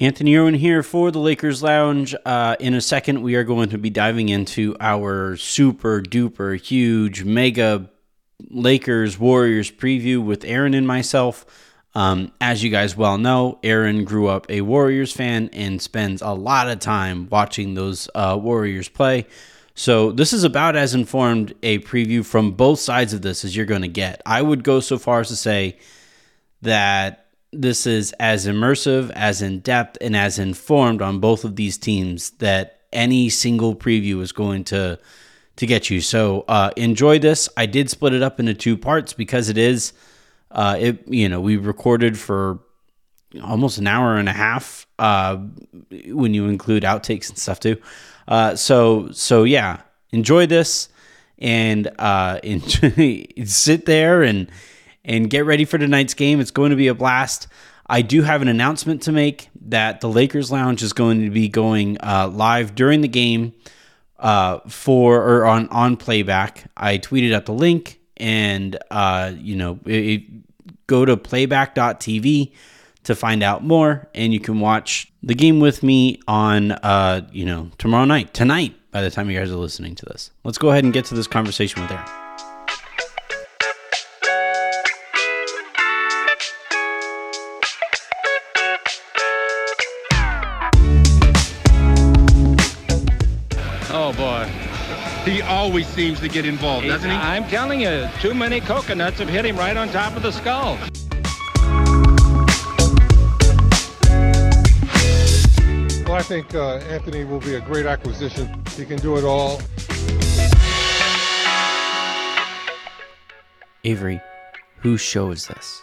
Anthony Irwin here for the Lakers Lounge. In a second, we are going to be diving into our super duper huge mega Lakers Warriors preview with Aaron and myself. As you guys well know, Aaron grew up a Warriors fan and spends a lot of time watching those Warriors play. So this is about as informed a preview from both sides of this as you're going to get. I would go so far as to say that this is as immersive, as in-depth, and as informed on both of these teams that any single preview is going to get you. So enjoy this. I did split it up into two parts because it is, we recorded for almost an hour and a half when you include outtakes and stuff too. So yeah, enjoy this and sit there and get ready for tonight's game. It's going to be a blast. I do have an announcement to make that the Lakers Lounge is going to be going live during the game on playback. I tweeted out the link, and go to playback.tv to find out more, and you can watch the game with me on tonight by the time you guys are listening to this. Let's go ahead and get to this conversation with Aaron. Oh, boy. He always seems to get involved, doesn't he? I'm telling you, too many coconuts have hit him right on top of the skull. Well, I think Anthony will be a great acquisition. He can do it all. Avery, whose show is this?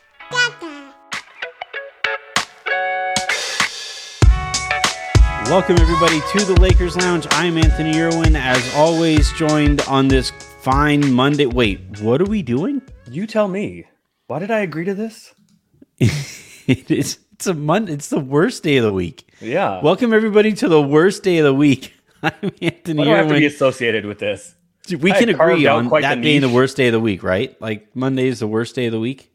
Welcome, everybody, to the Lakers Lounge. I'm Anthony Irwin, as always, joined on this fine Monday. Wait, what are we doing? You tell me. Why did I agree to this? It's a Monday. It's the worst day of the week. Yeah. Welcome, everybody, to the worst day of the week. I'm Anthony Why do I have to Irwin. be associated with this? We can agree on quite that the being the niche. worst day of the week, right? Like Monday is the worst day of the week?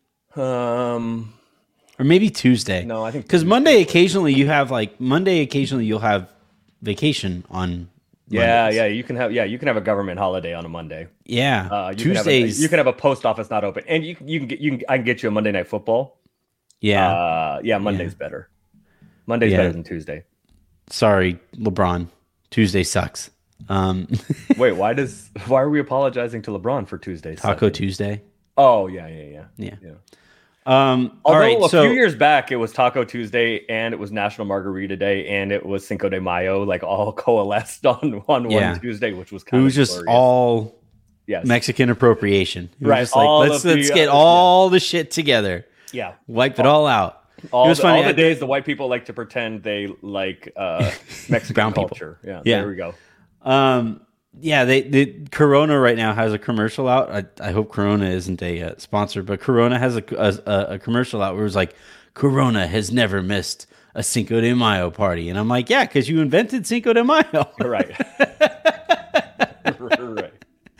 Or maybe Tuesday. No, I think because Tuesday Monday occasionally you'll have vacation on. Yeah, Mondays. you can have a government holiday on a Monday. Yeah, Tuesdays you can have a post office not open, and I can get you a Monday Night Football. Yeah, Monday's better. Monday's better than Tuesday. Sorry, LeBron. Tuesday sucks. Wait, why are we apologizing to LeBron for Tuesday? Taco Tuesday. Oh yeah. All Although right, a so few years back, it was Taco Tuesday and it was National Margarita Day and it was Cinco de Mayo, like all coalesced on one Tuesday, which was kind of it was just glorious. all Yes. Mexican appropriation. It was Right, just like, all let's of the, get all the shit together. Yeah. Wipe it all out. All it was funny. all the days the white people like to pretend they like Mexican Brown people. culture. Yeah, Yeah. there we go. Yeah, the Corona right now has a commercial out. I hope Corona isn't a sponsor, but Corona has a commercial out where it's like, Corona has never missed a Cinco de Mayo party. And I'm like, yeah, because you invented Cinco de Mayo. Right. Right.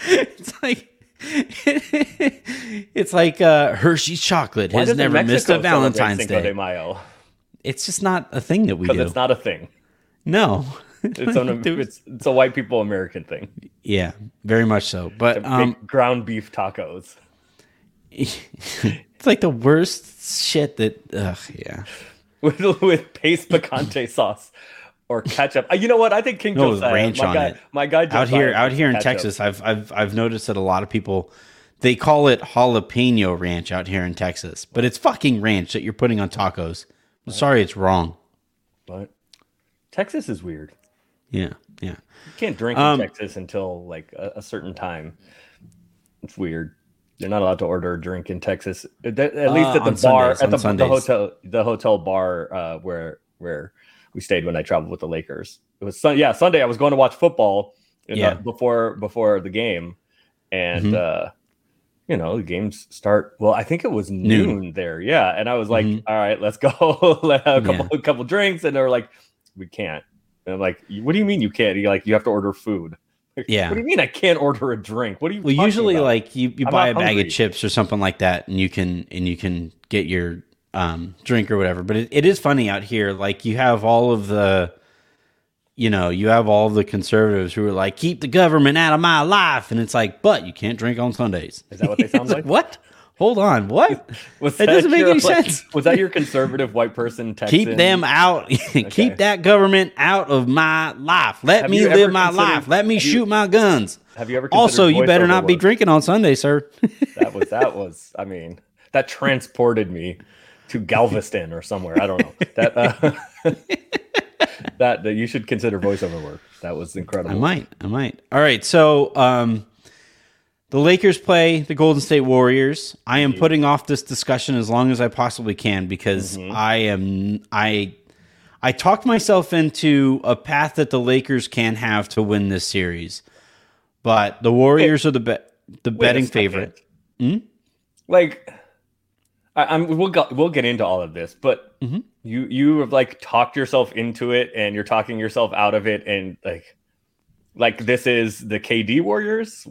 It's like Hershey's chocolate Why has doesn't never Mexico missed a celebrate Valentine's Cinco Day. de Mayo? It's just not a thing that we Because do. it's not a thing. No. It's a white people American thing. Yeah, very much so. But To make ground beef tacos. it's like the worst shit that. Yeah. with paste picante sauce or ketchup. You know what? I think King No, with Josiah, ranch on it. my guy out here in ketchup. Texas, I've noticed that a lot of people they call it jalapeno ranch out here in Texas, but it's fucking ranch that you're putting on tacos. I'm sorry, it's wrong. What? Texas is weird. Yeah. You can't drink in Texas until like a certain time. It's weird. You're not allowed to order a drink in Texas. At least at the bar, Sundays, at Sundays. the hotel bar where we stayed when I traveled with the Lakers. It was Sunday. I was going to watch football before the game, and the games start. Well, I think it was noon there. Yeah, and I was like, all right, let's go. Let's have a couple drinks, and they're like, we can't. And I'm like, what do you mean you can't? You're like, you have to order food. Yeah. What do you mean I can't order a drink? What do you? Well, usually about? like you I'm buy not a bag hungry. of chips or something like that, and you can get your drink or whatever. But it is funny out here. Like you have all of the, conservatives who are like, keep the government out of my life. And it's like, but you can't drink on Sundays. Is that what they sound like? What? Hold on. What? It doesn't make any sense. Was that your conservative white person Texan? Keep them out. Keep that government out of my life. Let me live my life. Let me shoot my guns. Have you ever also, you better not be drinking on Sunday, sir. that was, I mean, that transported me to Galveston or somewhere. I don't know. That you should consider voiceover work. That was incredible. I might. All right. So, the Lakers play the Golden State Warriors. I am putting off this discussion as long as I possibly can because I talked myself into a path that the Lakers can have to win this series. But the Warriors are the betting favorite. Like we'll get into all of this, but you have like talked yourself into it and you're talking yourself out of it and like this is the KD Warriors?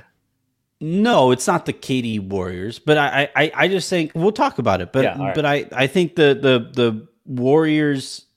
No, it's not the KD Warriors, but I just think we'll talk about it. But right. but I think the Warriors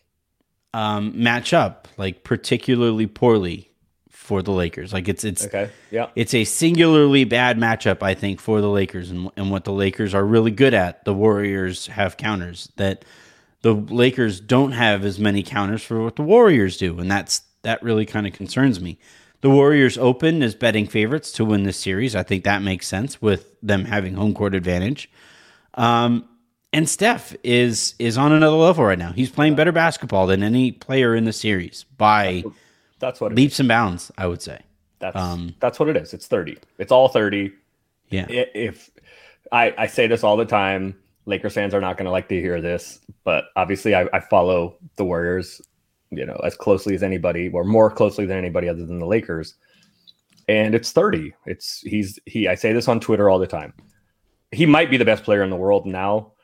match up like particularly poorly for the Lakers. Like it's okay. Yeah. It's a singularly bad matchup, I think, for the Lakers and what the Lakers are really good at. The Warriors have counters that the Lakers don't have as many counters for what the Warriors do, and that really kind of concerns me. The Warriors open as betting favorites to win this series. I think that makes sense with them having home court advantage. And Steph is on another level right now. He's playing better basketball than any player in the series by that's what leaps and bounds, I would say. That's what it is. It's 30. It's all 30. Yeah. If I say this all the time, Lakers fans are not going to like to hear this, but obviously I follow the Warriors as closely as anybody or more closely than anybody other than the Lakers. And it's 30. I say this on Twitter all the time. He might be the best player in the world now.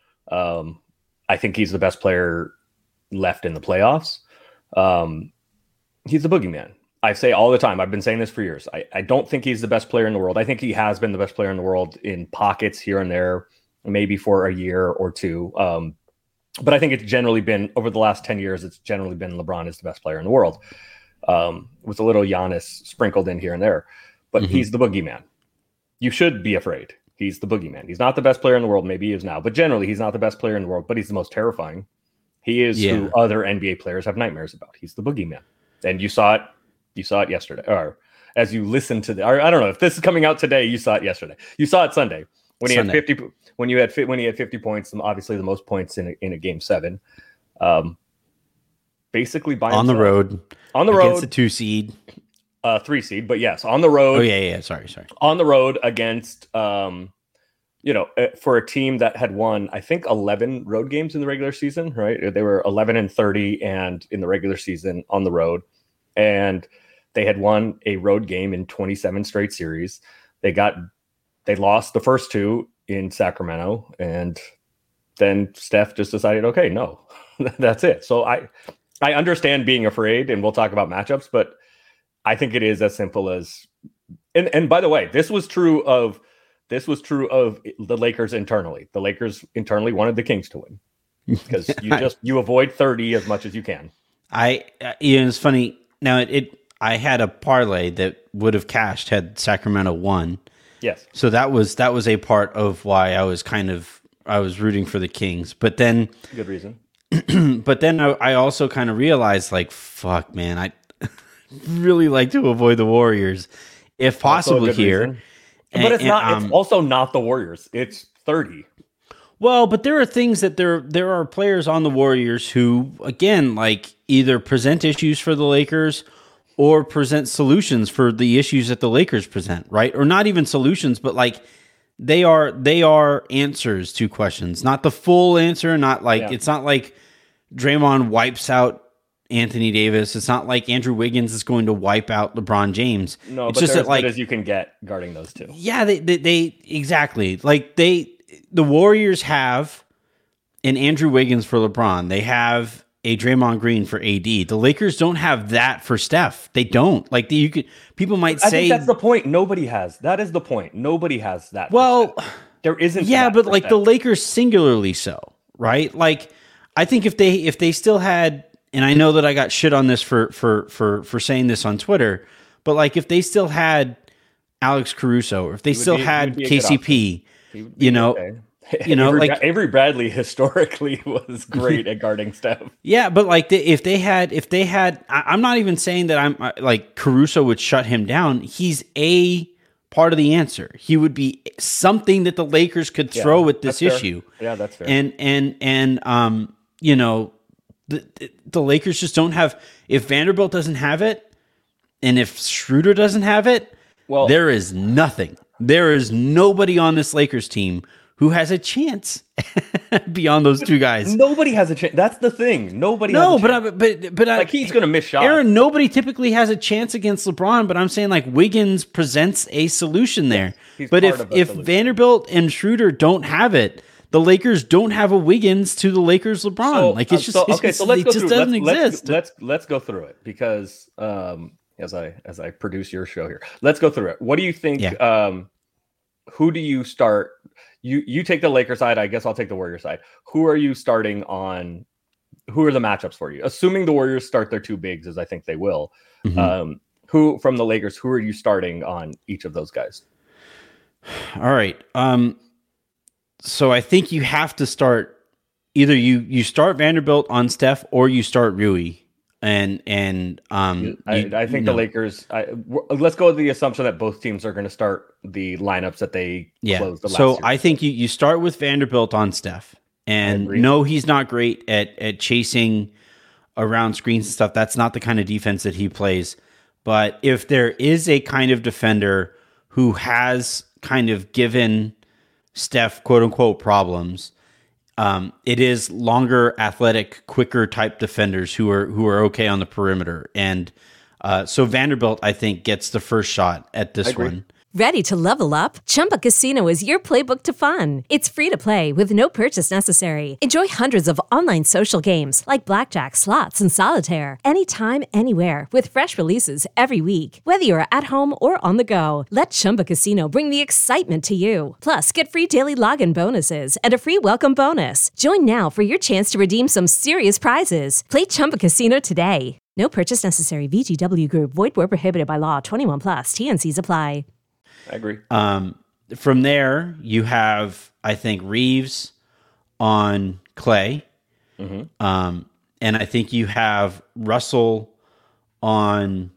I think he's the best player left in the playoffs. He's the boogeyman. I say all the time, I've been saying this for years. I don't think he's the best player in the world. I think he has been the best player in the world in pockets here and there, maybe for a year or two. But I think it's generally been, over the last 10 years, it's generally been LeBron is the best player in the world, with a little Giannis sprinkled in here and there. But he's the boogeyman. You should be afraid. He's the boogeyman. He's not the best player in the world. Maybe he is now. But generally, he's not the best player in the world, but he's the most terrifying. He is who other NBA players have nightmares about. He's the boogeyman. And you saw it yesterday. Or as you listened to I don't know, if this is coming out today, you saw it yesterday. You saw it Sunday. When he had 50 when he had 50 points, obviously the most points in a game 7, basically by himself. On the road against the 2 seed, 3 seed, but yes, on the road. Oh yeah, sorry. On the road against for a team that had won, I think 11 road games in the regular season, right? They were 11-30 and in the regular season on the road, and they had won a road game in 27 straight series. They lost the first 2 in Sacramento, and then Steph just decided, okay, no, that's it. So I understand being afraid, and we'll talk about matchups, but I think it is as simple as, and by the way, this was true of the Lakers internally. The Lakers internally wanted the Kings to win because you avoid 30 as much as you can. It's funny. Now I had a parlay that would have cashed had Sacramento won. Yes. So that was a part of why I was rooting for the Kings. But then good reason. But then I also kind of realized, like, fuck, man, I really like to avoid the Warriors if possible here. Reason. But it's not. It's also not the Warriors. It's 30. Well, but there are things that there are players on the Warriors who, again, like either present issues for the Lakers or present solutions for the issues that the Lakers present, right? Or not even solutions, but like they are answers to questions, not the full answer. Not like It's not like Draymond wipes out Anthony Davis. It's not like Andrew Wiggins is going to wipe out LeBron James. No, it's but just they're that, like, as good as you can get guarding those two. Yeah, they exactly, like the Warriors have an Andrew Wiggins for LeBron. They have a Draymond Green for AD. The Lakers don't have that for Steph. They don't. Like people might say, I think that's the point. Nobody has. That is the point. Nobody has that. Well, there isn't. Yeah, but like the Lakers singularly so. right? Like, I think if they still had, and I know that I got shit on this for saying this on Twitter, but like if they still had Alex Caruso, or if they still had KCP, you know. Okay. You know, like Avery Bradley historically was great at guarding Steph. Yeah, but like if they had, I'm not even saying that I'm like Caruso would shut him down. He's a part of the answer. He would be something that the Lakers could throw at this issue. Yeah, that's fair. And you know, the Lakers just don't have. If Vanderbilt doesn't have it, and if Schroeder doesn't have it, well, there is nothing. There is nobody on this Lakers team who has a chance beyond those two guys. Nobody has a chance. That's the thing. Nobody. No, but like he's going to miss shots. Aaron, nobody typically has a chance against LeBron. But I'm saying like Wiggins presents a solution there. But if Vanderbilt and Schroeder don't have it, the Lakers don't have a Wiggins to the Lakers LeBron. So, like it's just okay. So let's go through. Doesn't exist. Let's go through it because as I produce your show here, let's go through it. What do you think? Yeah. Who do you start? You take the Lakers side. I guess I'll take the Warriors side. Who are you starting on? Who are the matchups for you? Assuming the Warriors start their two bigs, as I think they will. Mm-hmm. Who from the Lakers? Who are you starting on each of those guys? All right. So I think you have to start either you start Vanderbilt on Steph or you start Rui. I think the Lakers. Let's go with the assumption that both teams are going to start the lineups that they closed the last year. I think you start with Vanderbilt on Steph, and no, he's not great at chasing around screens and stuff. That's not the kind of defense that he plays. But if there is a kind of defender who has kind of given Steph quote unquote problems, it is longer, athletic, quicker type defenders who are okay on the perimeter. And so Vanderbilt, I think, gets the first shot at this one. Ready to level up? Chumba Casino is your playbook to fun. It's free to play with no purchase necessary. Enjoy hundreds of online social games like blackjack, slots, and solitaire anytime, anywhere with fresh releases every week. Whether you're at home or on the go, let Chumba Casino bring the excitement to you. Plus, get free daily login bonuses and a free welcome bonus. Join now for your chance to redeem some serious prizes. Play Chumba Casino today. No purchase necessary. VGW Group. Void where prohibited by law. 21+. TNCs apply. I agree. From there, you have, I think, Reeves on Clay. Mm-hmm. And I think you have Russell on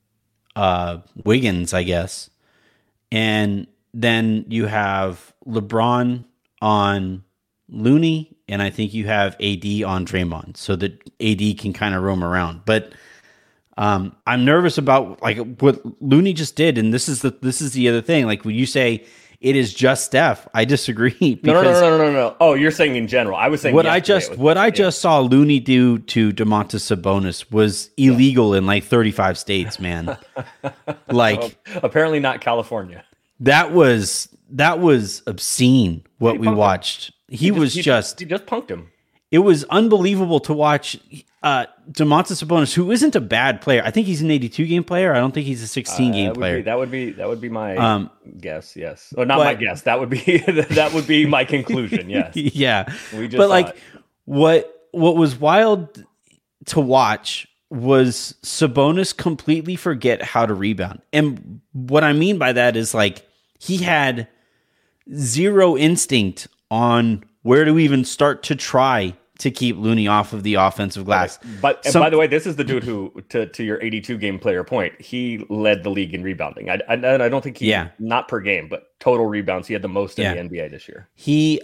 Wiggins, I guess. And then you have LeBron on Looney. And I think you have AD on Draymond so that AD can kind of roam around. But I'm nervous about like what Looney just did, and this is the other thing. Like when you say it is just Steph, I disagree. No. Oh, you're saying in general. I was saying what I just saw Looney do to Domantas Sabonis was illegal in like 35 states, man. Like apparently not California. That was obscene what we watched. He just punked him. It was unbelievable to watch Domantas Sabonis, who isn't a bad player. I think he's an 82-game player. I don't think he's a 16-game player. That would be my guess. Yes, or not my guess. That would be my conclusion. Yes. Yeah. But like, what was wild to watch was Sabonis completely forget how to rebound, and what I mean by that is like he had zero instinct on where to even start to try to keep Looney off of the offensive glass. But by the way, this is the dude who, to your 82-game player point, he led the league in rebounding. I don't think not per game, but total rebounds. He had the most in the NBA this year.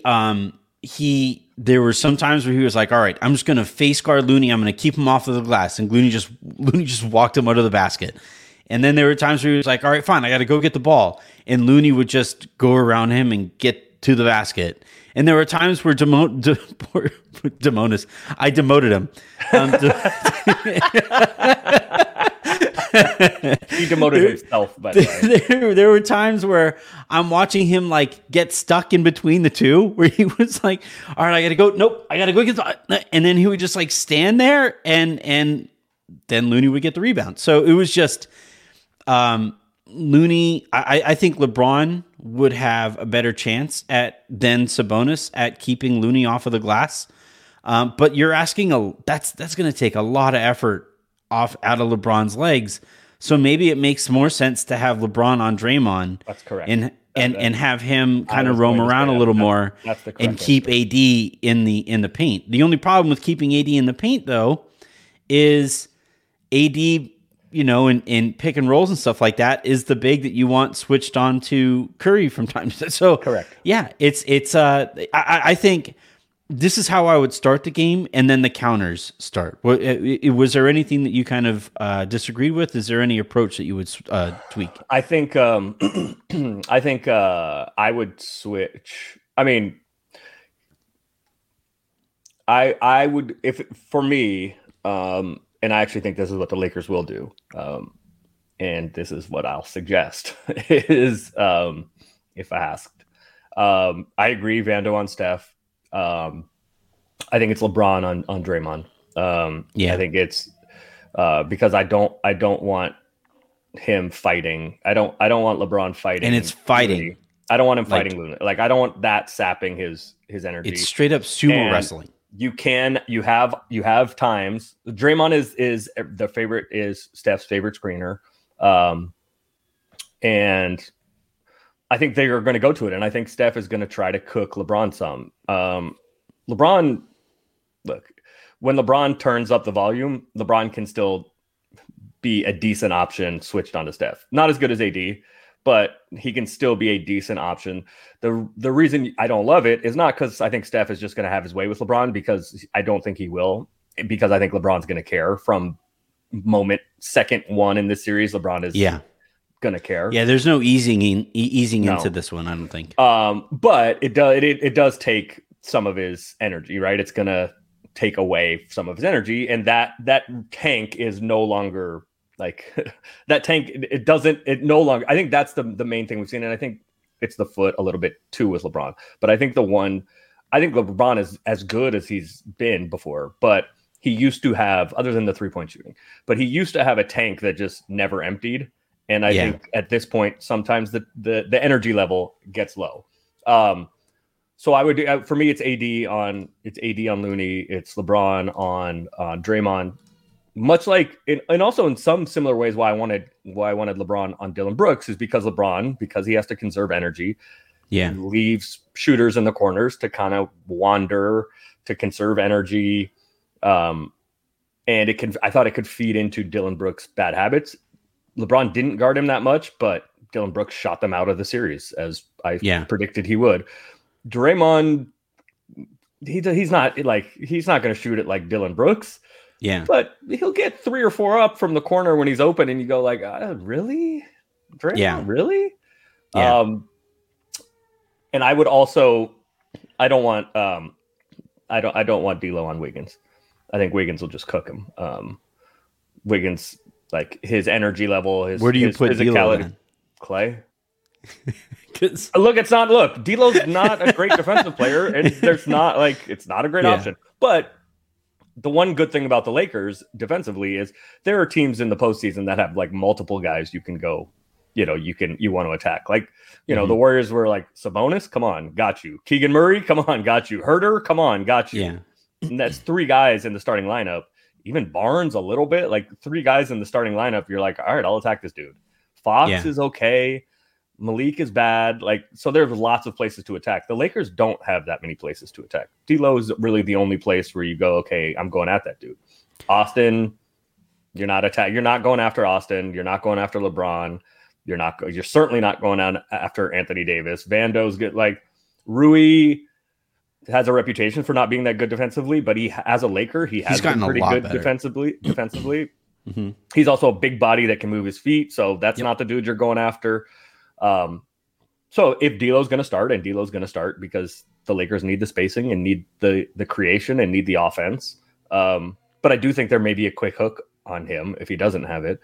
There were some times where he was like, all right, I'm just going to face guard Looney. I'm going to keep him off of the glass. And Looney just walked him out of the basket. And then there were times where he was like, all right, fine, I got to go get the ball. And Looney would just go around him and get to the basket. And there were times where Demonis, I demoted him. He demoted himself, by the way. There were times where I'm watching him like get stuck in between the two, where he was like, all right, I got to go. Nope, I got to go get the... And then he would just like stand there and then Looney would get the rebound. So it was just... Looney, I think LeBron would have a better chance than Sabonis at keeping Looney off of the glass. But you're asking that's going to take a lot of effort out of LeBron's legs. So maybe it makes more sense to have LeBron on Draymond. That's correct. And have him kind of roam around a little more and keep AD in the paint. The only problem with keeping AD in the paint, though, is AD, in pick and rolls and stuff like that, is the big that you want switched on to Curry from time to time. So correct. Yeah, I think this is how I would start the game, and then the counters start. Was there anything that you kind of disagreed with? Is there any approach that you would tweak? I think I would switch. I mean, I would, if for me, and I actually think this is what the Lakers will do, and this is what I'll suggest is, if asked, I agree, Vando on Steph. I think it's LeBron on Draymond. I think it's because I don't want him fighting. I don't want LeBron fighting. And it's fighting. Looney. I don't want him fighting Looney. Like, I don't want that sapping his energy. It's straight up sumo wrestling. You have times. Draymond is the favorite, is Steph's favorite screener. And I think they are going to go to it, and I think Steph is going to try to cook LeBron some. LeBron, look, when LeBron turns up the volume, LeBron can still be a decent option switched onto Steph. Not as good as AD, but he can still be a decent option. The reason I don't love it is not because I think Steph is just going to have his way with LeBron, because I don't think he will, because I think LeBron's going to care from second one in this series. LeBron is gonna care. Yeah, there's no easing into this one, I don't think. But it does take some of his energy, right? It's gonna take away some of his energy, and that tank is no longer like that tank. It no longer. I think that's the main thing we've seen, and I think it's the foot a little bit too with LeBron. But I think LeBron is as good as he's been before, but he used to have, other than the 3-point shooting, but he used to have a tank that just never emptied. And I think at this point, sometimes the energy level gets low. So I would do, for me, it's AD on Looney, it's LeBron on Draymond. Much like, and also in some similar ways, why I wanted LeBron on Dillon Brooks is because he has to conserve energy. Yeah, leaves shooters in the corners to kind of wander, to conserve energy. And I thought it could feed into Dillon Brooks' bad habits. LeBron didn't guard him that much, but Dillon Brooks shot them out of the series, as I predicted he would. Draymond, he's not going to shoot it like Dillon Brooks. Yeah, but he'll get 3 or 4 up from the corner when he's open, and you go like, really, Draymond, really? Yeah. And I would also, I don't want D'Lo on Wiggins. I think Wiggins will just cook him. Wiggins, like his energy level, where do you put physicality? D'Lo, Clay. Look, D'Lo's not a great defensive player, and it's not a great option. But the one good thing about the Lakers defensively is there are teams in the postseason that have like multiple guys you can go, you want to attack. Like, the Warriors were like, Sabonis, come on, got you. Keegan Murray, come on, got you. Herter, come on, got you. Yeah. And that's 3 guys in the starting lineup. Even Barnes a little bit, like 3 guys in the starting lineup. You're like, all right, I'll attack this dude. Fox is okay. Malik is bad. Like, so there's lots of places to attack. The Lakers don't have that many places to attack. D'Lo is really the only place where you go, okay, I'm going at that dude. Austin, you're not going after Austin. You're not going after LeBron. You're certainly not going on after Anthony Davis. Vando's good. Like, Rui has a reputation for not being that good defensively, but as a Laker, he's been pretty good better. defensively. Mm-hmm. He's also a big body that can move his feet, so that's not the dude you're going after. So if D'Lo's going to start, and D'Lo's going to start because the Lakers need the spacing and need the creation and need the offense. But I do think there may be a quick hook on him if he doesn't have it.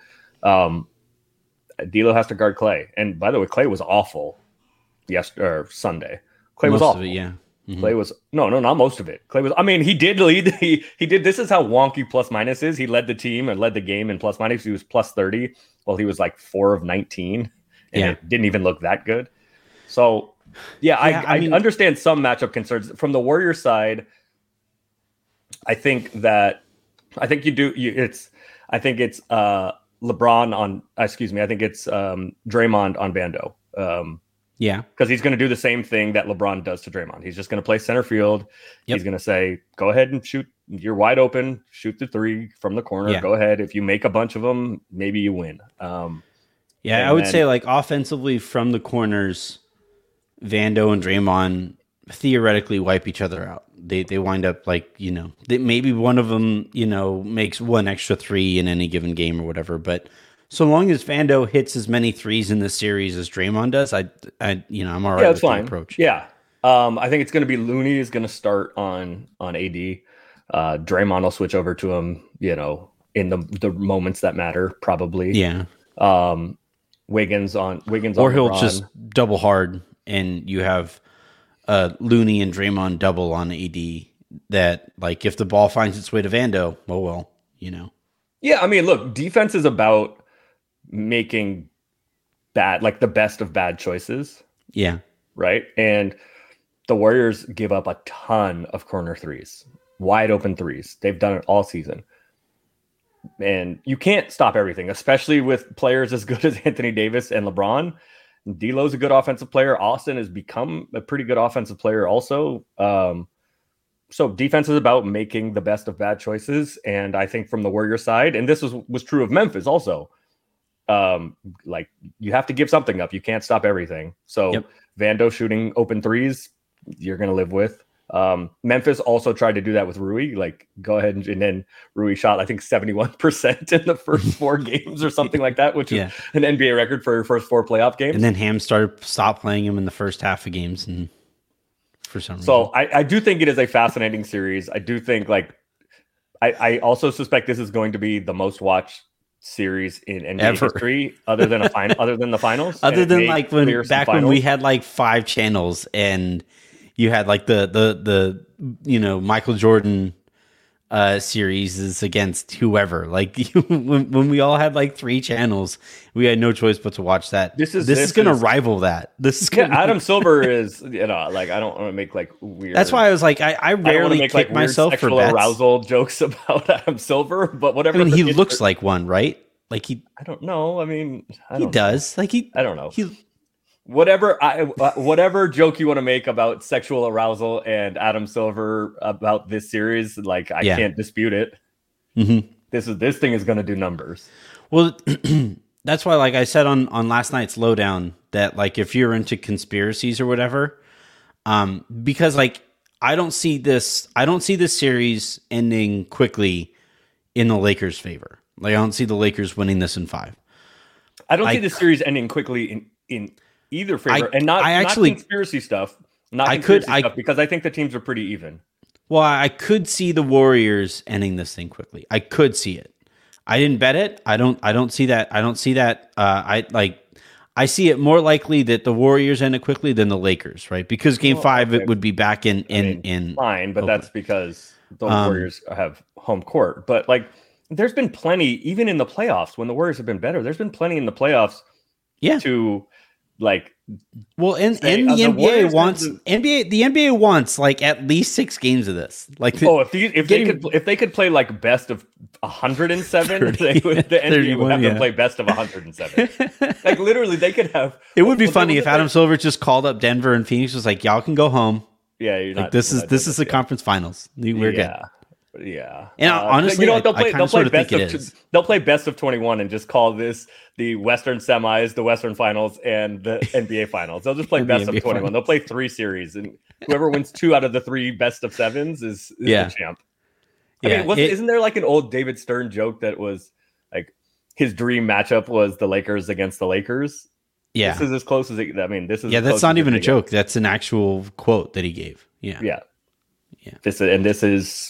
D'Lo has to guard Clay, and by the way, Clay was awful Sunday. Clay was awful. Clay was not most of it. Clay was. I mean, he did lead. He did. This is how wonky plus minus is. He led the team and led the game in plus minus. He was plus 30. Well, he was like 4 of 19, and it didn't even look that good. So, I mean, understand some matchup concerns from the Warriors side. I think you do. I think it's LeBron on. Excuse me. I think it's Draymond on Vando. Because he's going to do the same thing that LeBron does to Draymond. He's just going to play center field. He's going to say, go ahead and shoot. You're wide open. Shoot the 3 from the corner. Go ahead. If you make a bunch of them, maybe you win. I would say like offensively from the corners, Vando and Draymond theoretically wipe each other out. They wind up like, maybe one of them, makes one extra 3 in any given game or whatever. But so long as Vando hits as many 3s in the series as Draymond does, I'm all right with the approach. Yeah. I think it's going to be Looney is going to start on AD. Draymond will switch over to him, in the moments that matter, probably. Yeah. Wiggins on or he'll LeBron. Just double hard and you have Looney and Draymond double on AD that, like, if the ball finds its way to Vando, Yeah, I mean, look, defense is about making the best of bad choices. Yeah. Right. And the Warriors give up a ton of corner 3s, wide open 3s. They've done it all season. And you can't stop everything, especially with players as good as Anthony Davis and LeBron. D'Lo's a good offensive player. Austin has become a pretty good offensive player also. So defense is about making the best of bad choices. And I think from the Warrior side, and this was true of Memphis also, like you have to give something up. You can't stop everything. So Vando shooting open 3s, you're going to live with. Memphis also tried to do that with Rui, like go ahead and then Rui shot, I think 71% in the first 4 games or something like that, which is an NBA record for your first 4 playoff games. And then Ham stopped playing him in the first half of games and for some reason. So I do think it is a fascinating series. I do think I also suspect this is going to be the most watched series in NBA history, other than the finals. Other than like when we had like 5 channels and you had like the Michael Jordan series is against whoever. Like when we all had like 3 channels, we had no choice but to watch that. This is going to rival that. This is Adam Silver is like I don't want to make like weird. That's why I was like I rarely make kick like myself for sexual arousal jokes about Adam Silver, but whatever. I mean, he looks like one, right? Like I don't know. I mean, he does. Like I don't know. Whatever joke you want to make about sexual arousal and Adam Silver about this series, like I can't dispute it. Mm-hmm. This thing is going to do numbers. Well, that's why, like I said on last night's lowdown, that like if you're into conspiracies or whatever, because like I don't see this series ending quickly in the Lakers' favor. Like I don't see the Lakers winning this in 5. I don't see the series ending quickly in either favor, not conspiracy stuff. Because I think the teams are pretty even. Well, I could see the Warriors ending this thing quickly. I could see it. I didn't bet it. I don't see that. I don't see that. I see it more likely that the Warriors end it quickly than the Lakers, right? Because Game 5 it would be back in fine, but that's because the Warriors have home court. But like, there's been plenty, even in the playoffs when the Warriors have been better. There's been plenty in the playoffs. To like, well, and the NBA wants the NBA wants like at least 6 games of this. Like, if they could play like best of 107, the NBA would have to play best of 107. Like literally, they could have. It would be funny if Adam Silver just called up Denver and Phoenix was like, "Y'all can go home." Yeah, you're like, this is the conference finals. We're good. Yeah, and honestly, they'll play best of 21 and just call this the Western semis, the Western finals, and the NBA finals. They'll just play best of 21. They'll play 3 series, and whoever wins 2 out of the 3 best of 7s is the champ. I mean, isn't there like an old David Stern joke that was like his dream matchup was the Lakers against the Lakers? Yeah, this is as close as it. I mean, this is that's not even a joke. That's an actual quote that he gave. Yeah. This is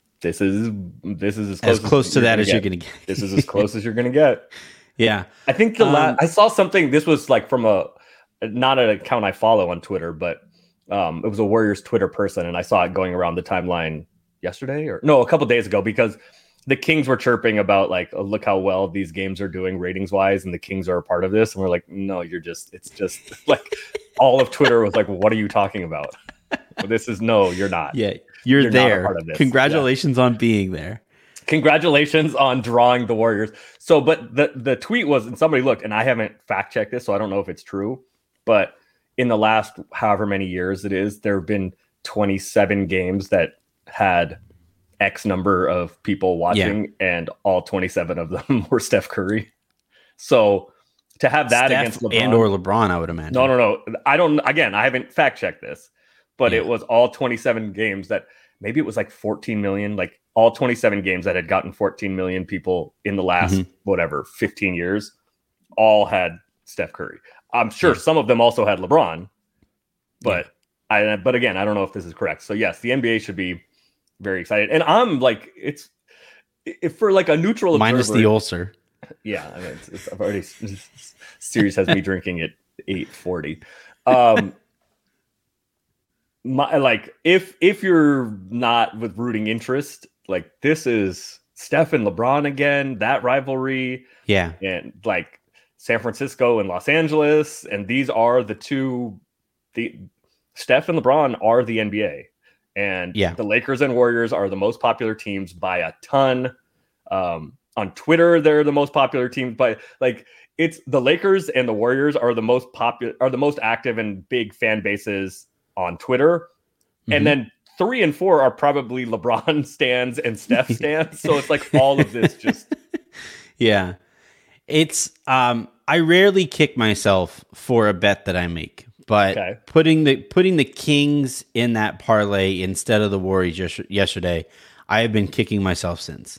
as close to that as you're going to get. This is as close as you're going to get. Yeah. I think I saw something. This was like from not an account I follow on Twitter, but It was a Warriors Twitter person, and I saw it going around the timeline yesterday, or no, a couple days ago, because the Kings were chirping about like, oh, look how well these games are doing ratings wise, and the Kings are a part of this. And we're like, no, it's just like all of Twitter was like, what are you talking about? This is no, you're not. Yeah, you're there. Not a part of this. Congratulations on being there. Congratulations on drawing the Warriors. So, but the tweet was, and somebody looked, and I haven't fact checked this, so I don't know if it's true, but in the last however many years it is, there have been 27 games that had X number of people watching, and all 27 of them were Steph Curry. So to have that Steph against LeBron, and or LeBron, I would imagine. No. I don't. Again, I haven't fact checked this, but it was all 27 games that maybe it was like 14 million, like all 27 games that had gotten 14 million people in the last whatever 15 years, all had Steph Curry. I'm sure some of them also had LeBron, but but again, I don't know if this is correct. So yes, the NBA should be very excited, and I'm like, if for like a neutral minus observer, the ulcer. Yeah, I mean, I've already series has me drinking at 8:40. If you're not with rooting interest, like this is Steph and LeBron again, that rivalry, and like San Francisco and Los Angeles, and these are the Steph and LeBron are the NBA. And the Lakers and Warriors are the most popular teams by a ton. On Twitter, they're the most popular team, but like it's the Lakers and the Warriors are the most popular, are the most active and big fan bases on Twitter. And then 3 and 4 are probably LeBron stans and Steph stans. So it's like all of this just. Yeah. It's, I rarely kick myself for a bet that I make. But putting the Kings in that parlay instead of the Warriors yesterday, I have been kicking myself since.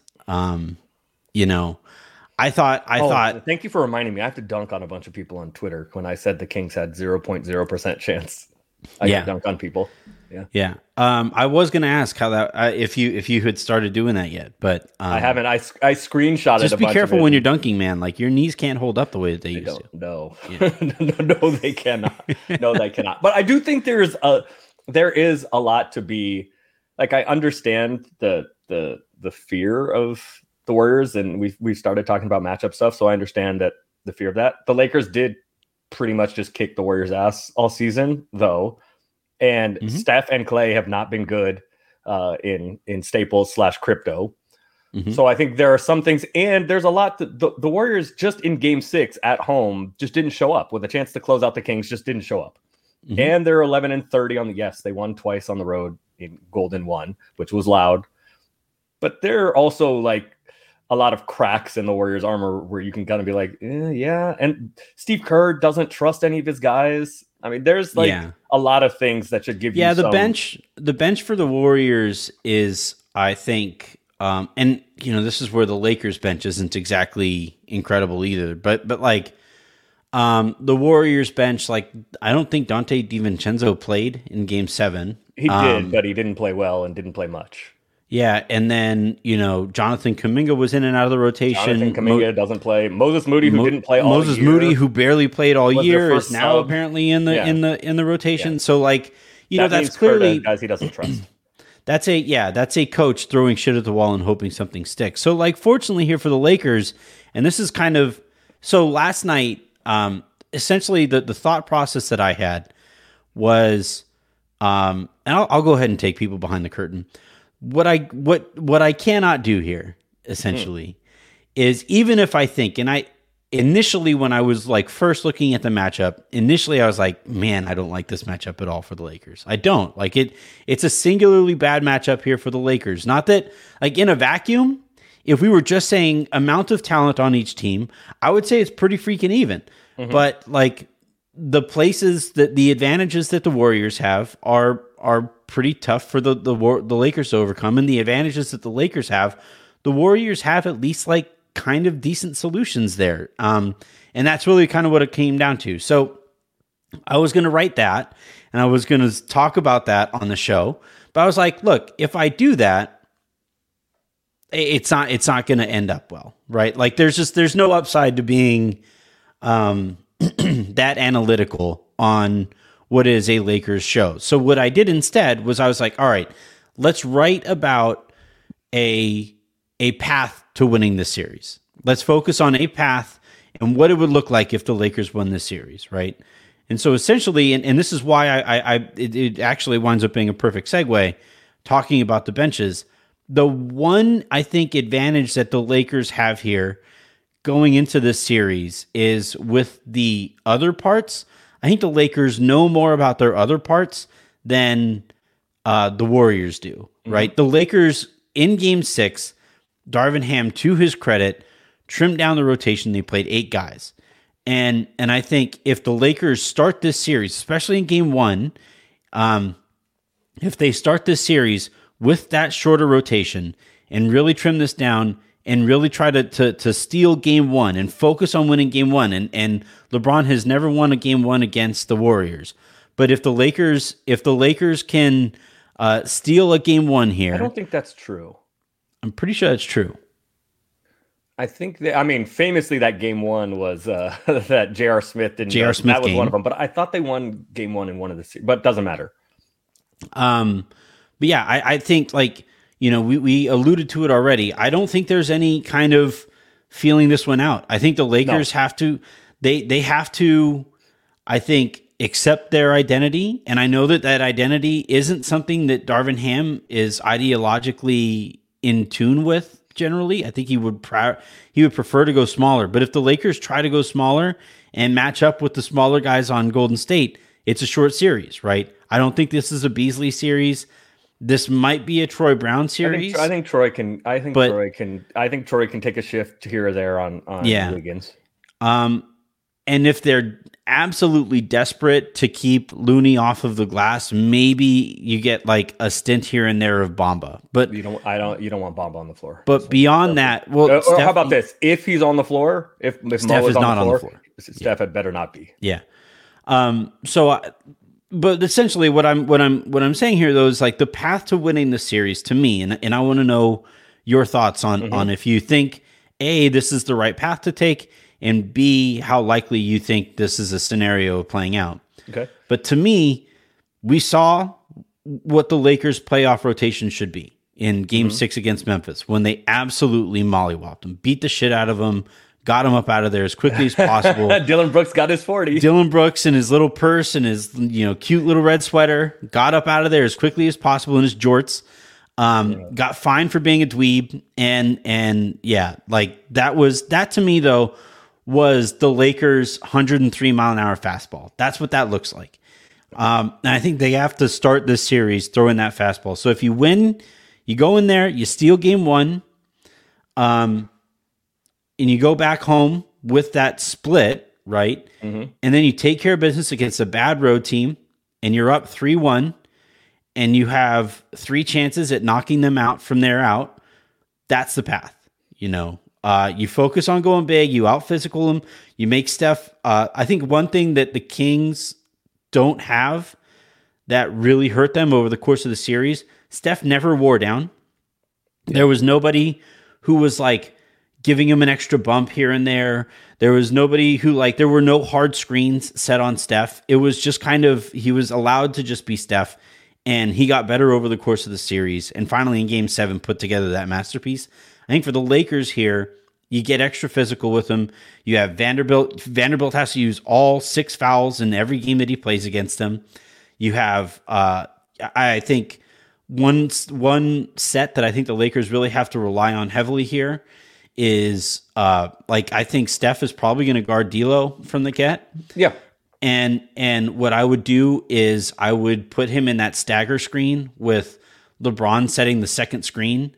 I thought. Thank you for reminding me. I have to dunk on a bunch of people on Twitter when I said the Kings had 0.0% chance. I could dunk on people. Yeah. I was going to ask how that if you had started doing that yet, but I haven't. I screenshotted. Just be careful when you're dunking, man. Like your knees can't hold up the way that they used to. No, no, they cannot. No, they cannot. But I do think there is a lot to be like. I understand the fear of the Warriors, and we started talking about matchup stuff, so I understand that the fear of that. The Lakers did pretty much just kick the Warriors' ass all season, though. And Steph and Clay have not been good in Staples / crypto. So I think there are some things, and there's a lot that the Warriors just in Game 6 at home just didn't show up with a chance to close out the Kings. Just didn't show up, and they're 11-30 on the. Yes, they won twice on the road in Golden 1, which was loud, but there are also like a lot of cracks in the Warriors' armor where you can kind of be like, yeah. And Steve Kerr doesn't trust any of his guys. I mean, there's like a lot of things that should give you. The bench for the Warriors is, I think, and this is where the Lakers bench isn't exactly incredible either. But like, the Warriors bench, like I don't think Dante DiVincenzo played in Game 7. He did, but he didn't play well and didn't play much. Yeah, and then, Jonathan Kuminga was in and out of the rotation. Jonathan Kuminga doesn't play. Moses Moody, who didn't play all year. Moses Moody, who barely played all year, is now apparently in the rotation. Yeah. So, like, that's clearly guys he doesn't trust. That's a coach throwing shit at the wall and hoping something sticks. So, like, fortunately here for the Lakers, and this is kind of so last night, essentially the thought process that I had was, and I'll go ahead and take people behind the curtain. What I cannot do here essentially is, even if I think, and I initially when I was like first looking at the matchup, initially I was like, man, I don't like this matchup at all for the Lakers. I don't like it. It's a singularly bad matchup here for the Lakers. Not that like in a vacuum, if we were just saying amount of talent on each team, I would say it's pretty freaking even. But like the places that the advantages that the Warriors have are pretty tough for the Lakers to overcome, and the advantages that the Lakers have, the Warriors have at least like kind of decent solutions there. And that's really kind of what it came down to. So I was going to write that, and I was going to talk about that on the show, but I was like, look, if I do that, it's not going to end up well, right? Like there's no upside to being that analytical on what is a Lakers show. So what I did instead was I was like, all right, let's write about a path to winning this series. Let's focus on a path and what it would look like if the Lakers won this series, right? And so essentially, and this is why it actually winds up being a perfect segue, talking about the benches. The one, I think, advantage that the Lakers have here going into this series is with the other parts. I think the Lakers know more about their other parts than the Warriors do, right? Mm-hmm. The Lakers, in Game 6, Darvin Ham, to his credit, trimmed down the rotation. They played 8 guys. And I think if the Lakers start this series, especially in Game 1, if they start this series with that shorter rotation and really trim this down and really try to steal Game 1 and focus on winning Game 1, and LeBron has never won a Game 1 against the Warriors. But if the Lakers can steal a Game 1 here, I don't think that's true. I'm pretty sure that's true. I think famously that Game 1 was that J.R. Smith didn't. J.R. Smith that was game. one of them, but I thought they won Game 1 in one of the series. But it doesn't matter. But yeah, I think, like, you know, we alluded to it already. I don't think there's any kind of feeling this one out. I think the Lakers have to, they have to, I think, accept their identity. And I know that identity isn't something that Darvin Ham is ideologically in tune with generally. I think he would prefer to go smaller. But if the Lakers try to go smaller and match up with the smaller guys on Golden State, it's a short series, right? I don't think this is a Beasley series. This might be a Troy Brown series. I think Troy can take a shift here or there on Wiggins. And if they're absolutely desperate to keep Looney off of the glass, maybe you get like a stint here and there of Bamba. But you don't want Bamba on the floor. But beyond that, well, Steph, how about this? If he's on the floor, if Steph is not on the floor, Steph had better not be. Yeah. But essentially, what I'm saying here, though, is like the path to winning the series to me, and I want to know your thoughts on if you think A, this is the right path to take, and B, how likely you think this is a scenario of playing out. Okay. But to me, we saw what the Lakers' playoff rotation should be in Game 6 against Memphis when they absolutely mollywopped them, beat the shit out of them, got him up out of there as quickly as possible. Dillon Brooks got his 40. Dillon Brooks in his little purse and his cute little red sweater got up out of there as quickly as possible in his jorts. Got fined for being a dweeb, and yeah, like that to me though was the Lakers' 103 mile an hour fastball. That's what that looks like. And I think they have to start this series throwing that fastball. So if you win, you go in there, you steal Game 1. And you go back home with that split, right? Mm-hmm. And then you take care of business against a bad road team, and you're up 3-1, and you have 3 chances at knocking them out from there out. That's the path, you know. You focus on going big, you out-physical them, you make Steph. I think one thing that the Kings don't have that really hurt them over the course of the series, Steph never wore down. There was nobody who was like giving him an extra bump here and there. There was nobody who, like, there were no hard screens set on Steph. It was just kind of, he was allowed to just be Steph, and he got better over the course of the series. And finally in Game 7 put together that masterpiece. I think for the Lakers here, you get extra physical with them. You have Vanderbilt. Vanderbilt has to use all 6 fouls in every game that he plays against them. You have, I think, one set that I think the Lakers really have to rely on heavily here is, I think Steph is probably going to guard D'Lo from the get. Yeah. And what I would do is I would put him in that stagger screen with LeBron setting the second screen.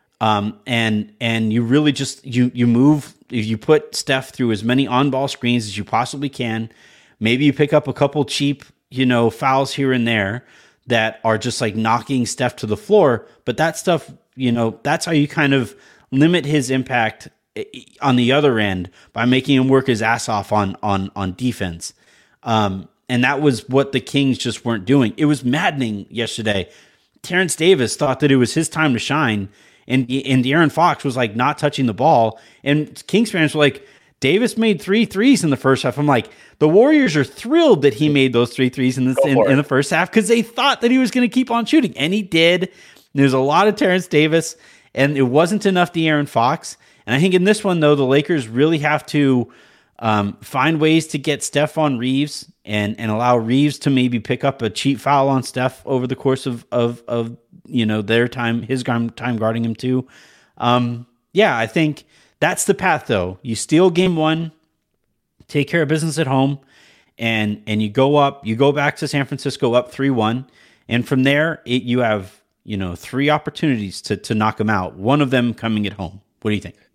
And you really just, you put Steph through as many on-ball screens as you possibly can. Maybe you pick up a couple cheap, fouls here and there that are just like knocking Steph to the floor. But that stuff, that's how you kind of limit his impact on the other end by making him work his ass off on defense. And that was what the Kings just weren't doing. It was maddening yesterday. Terrence Davis thought that it was his time to shine, and De'Aaron Fox was like not touching the ball, and Kings fans were like, Davis made 3 threes in the first half. I'm like, the Warriors are thrilled that he made those 3 threes in the first half because they thought that he was going to keep on shooting, and he did. There's a lot of Terrence Davis, and it wasn't enough De'Aaron Fox. And I think in this one, though, the Lakers really have to find ways to get Stephon Reeves and allow Reeves to maybe pick up a cheap foul on Steph over the course of their time, his time guarding him too. I think that's the path, though. You steal game 1, take care of business at home, and you go back to San Francisco up 3-1, and from there you have 3 opportunities to knock them out. One of them coming at home. What do you think?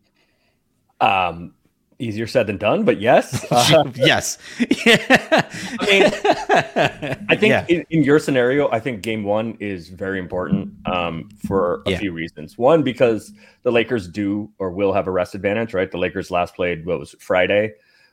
Easier said than done, but yes. Yes. I think in your scenario, I think game 1 is very important for a few reasons. One, because the Lakers do or will have a rest advantage, right? The Lakers last played, Friday?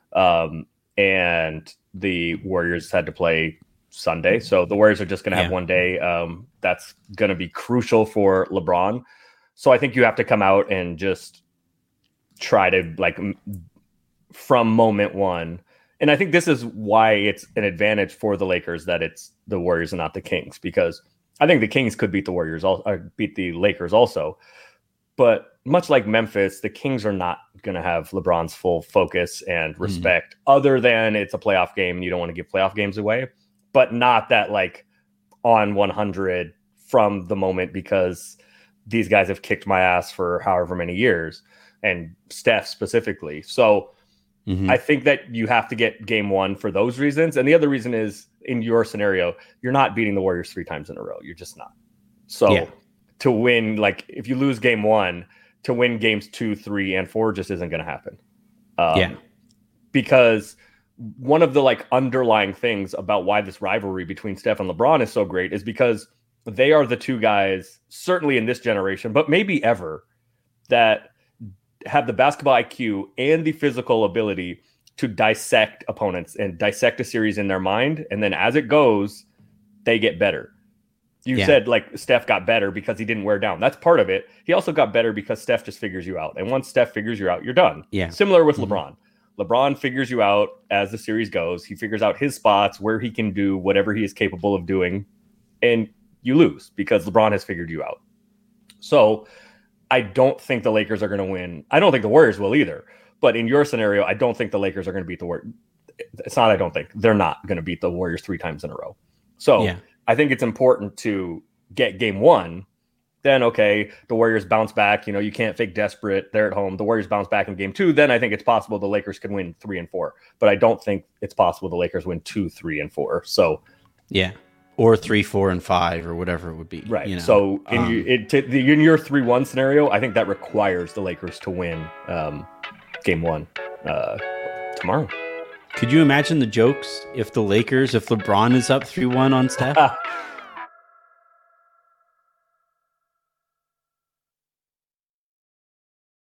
And the Warriors had to play Sunday. So the Warriors are just going to have one day. That's going to be crucial for LeBron. So I think you have to come out and just try to from moment 1. And I think this is why it's an advantage for the Lakers that it's the Warriors and not the Kings, because I think the Kings could beat beat the Lakers also. But much like Memphis, the Kings are not going to have LeBron's full focus and respect, other than it's a playoff game and you don't want to give playoff games away, but not that on 100 from the moment, because these guys have kicked my ass for however many years, and Steph specifically. So I think that you have to get game 1 for those reasons. And the other reason is, in your scenario, you're not beating the Warriors 3 times in a row. You're just not. So to win, if you lose game 1, to win games 2, 3, and 4 just isn't going to happen. Because one of the underlying things about why this rivalry between Steph and LeBron is so great is because they are the 2 guys, certainly in this generation, but maybe ever, that have the basketball IQ and the physical ability to dissect opponents and dissect a series in their mind. And then as it goes, they get better. You said Steph got better because he didn't wear down. That's part of it. He also got better because Steph just figures you out. And once Steph figures you out, you're done. Yeah. Similar with LeBron. LeBron figures you out as the series goes. He figures out his spots where he can do whatever he is capable of doing. And you lose because LeBron has figured you out. So I don't think the Lakers are going to win. I don't think the Warriors will either. But in your scenario, I don't think the Lakers are going to beat the Warriors. It's not I don't think. They're not going to beat the Warriors 3 times in a row. So I think it's important to get game 1. Then, okay, the Warriors bounce back. You can't fake desperate. They're at home. The Warriors bounce back in game 2. Then I think it's possible the Lakers can win 3 and 4. But I don't think it's possible the Lakers win 2, 3, and 4. So or 3, 4, and 5, or whatever it would be. Right. So in your 3-1 scenario, I think that requires the Lakers to win game 1 tomorrow. Could you imagine the jokes if LeBron is up 3-1 on Steph?